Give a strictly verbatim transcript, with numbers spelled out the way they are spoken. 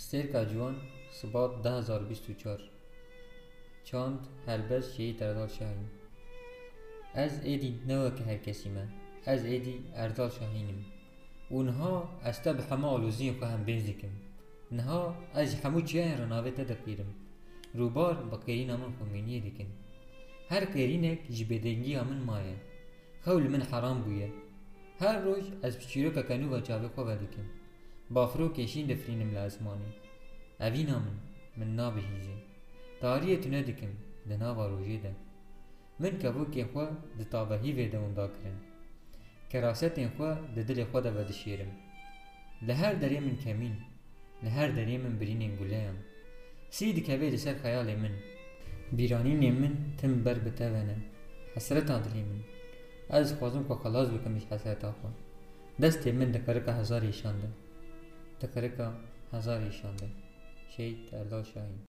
سیرکا جوان سبات ده هزار و بیست و چهار چاند هلبس شهید اردال شاهین. از ایدی نوک هر کسی من، از ایدی اردال شاهینم و نها استب همه آلوزین که هم بنزیکم. نها از همو چیه رناوه تدقیرم روبار با کرین من خمینیه دیکن. هر کرینک جبدنگی من مایه خول من حرام بویه. هر روز از بچیرو که کنو و جاوه خواه دیکن بافرو کشین دفرینم لازمانی. اوینا من من نابهیزه داریه تونه دیکم دناوا روژه ده. من کبو که خواه ده تابهی ویده مندا کرن کراست این خواه ده دل خواه ده ودشیرم. لهر دره من کمین لهر دره من برین انگولیم سید کبه لسر خیال من بیرانین من تم بر بتوانه حسرت آدلی من. از خوازم که خلاص بکمش حسرت آخوا دست من دکره که هزار ایشانده دکره که هزار ایشانده. شهید اردال شاهین.